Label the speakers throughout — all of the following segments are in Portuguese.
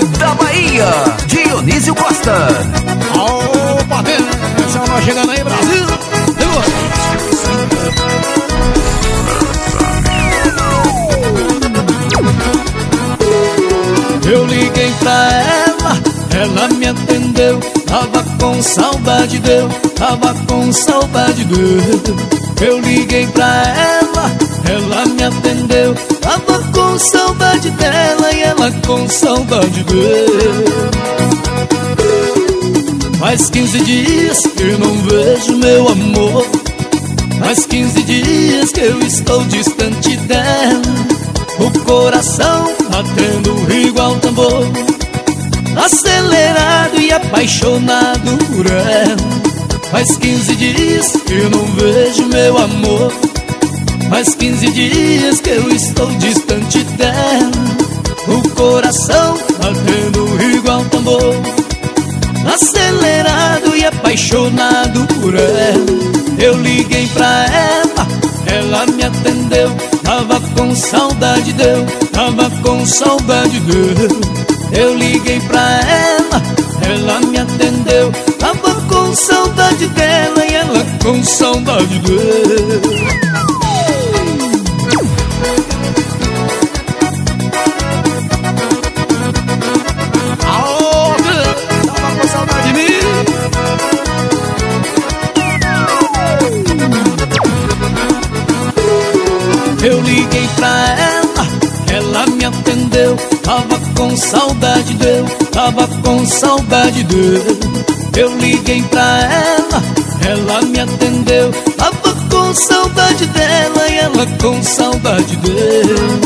Speaker 1: da Bahia, Dionísio Costa.
Speaker 2: Opa, atenção, nós chegando aí, Brasil. Eu liguei pra ela me atendeu. Tava com saudade deu, tava com saudade deu. Eu liguei pra ela me atendeu. Tava com saudade dela e ela com saudade deu. Faz 15 dias que eu não vejo meu amor. Faz 15 dias que eu estou distante dela. O coração batendo igual tambor, acelerado e apaixonado por ela. Faz 15 dias que eu não vejo meu amor. Faz 15 dias que eu estou distante dela. O coração batendo igual tambor, acelerado e apaixonado por ela. Eu liguei pra ela me atendeu. Tava com saudade deu, tava com saudade deu. Eu liguei pra ela me atendeu. Tava com saudade dela e ela com saudade deu. Eu liguei pra ela me atendeu. Tava com saudade deu, tava com saudade deu. Eu liguei pra ela me atendeu. Tava com saudade dela e ela com saudade deu.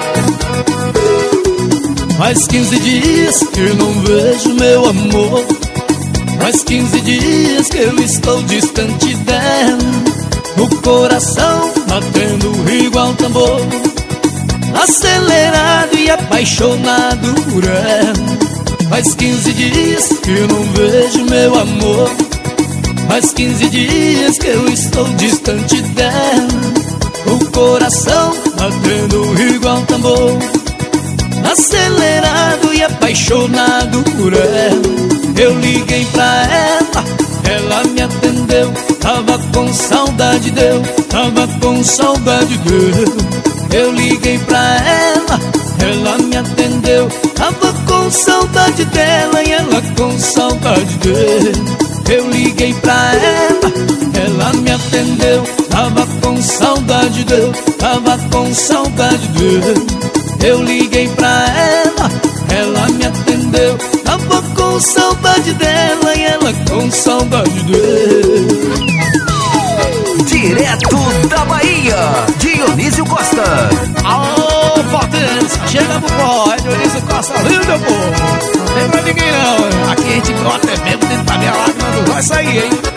Speaker 2: Faz 15 dias que eu não vejo meu amor. Faz 15 dias que eu estou distante dela. O coração batendo igual tambor, acelerado e apaixonado por ela. Faz 15 dias que eu não vejo meu amor. Faz 15 dias que eu estou distante dela. O coração batendo igual tambor, acelerado e apaixonado por ela. Eu liguei pra ela me atendeu. Tava com saudade deu, tava com saudade deu. Eu liguei pra ela me atendeu. Tava com saudade dela e ela com saudade deu. Eu liguei pra ela me atendeu. Tava com saudade deu, tava com saudade deu. Eu liguei pra ela me atendeu. Tava com saudade dela e ela com saudade dele.
Speaker 1: Direto da Bahia, Dionísio Costa.
Speaker 2: Alô, potência, chega pro pó, é Dionísio Costa, viu, meu povo? Não tem pra ninguém não, aqui a gente brota mesmo dentro da minha lágrima, não vai sair, hein?